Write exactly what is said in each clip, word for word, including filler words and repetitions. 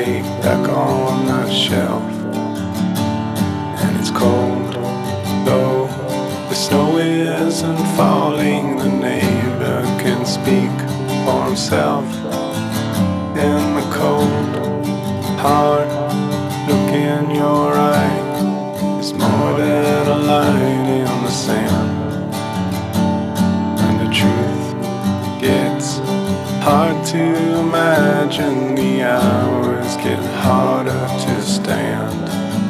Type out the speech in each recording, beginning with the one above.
plate back on the shelf. And it's cold, though the snow isn't falling. The neighbor can speak for himself. In the cold, hard look in your eye is more than a line in the sand. And the truth gets hard to imagine, the hours get harder to stand.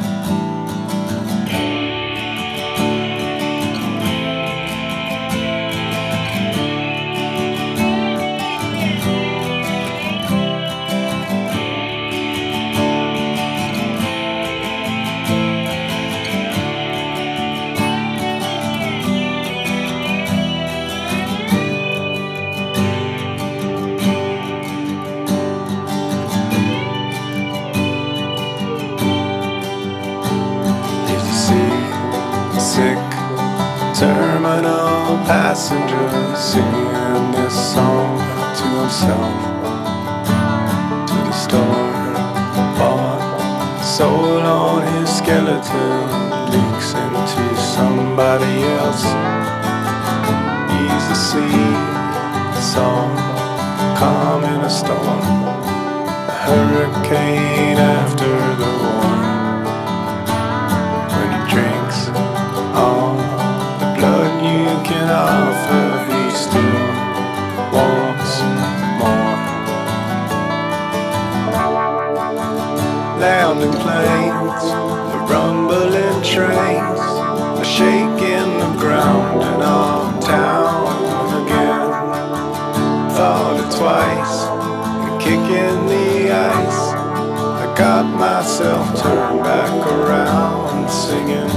Sick terminal passenger singing this song to himself. To the store bought soul on his skeleton leaks into somebody else. He's the sea, song, calm in a storm, a hurricane after the war. When he drinks all the blood you can offer, he still wants more. Landing planes, the rumbling trains, the shaking the ground in our town again. Thought it twice and kicking the ice, I got myself turned back around singing.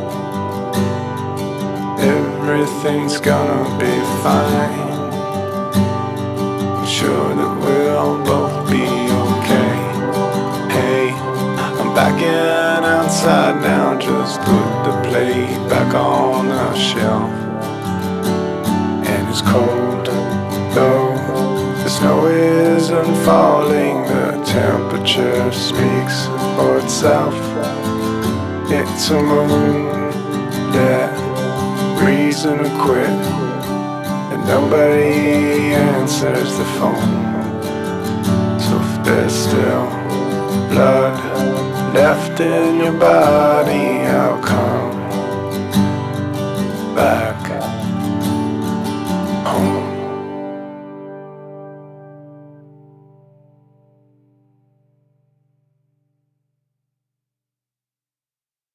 Everything's gonna be fine. I'm sure that we'll both be okay. Hey, I'm backing outside now, just put the plate back on the shelf. And it's cold, though the snow isn't falling. The temperature speaks for itself. It's a moon that reason to quit, and nobody answers the phone. So if there's still blood left in your body,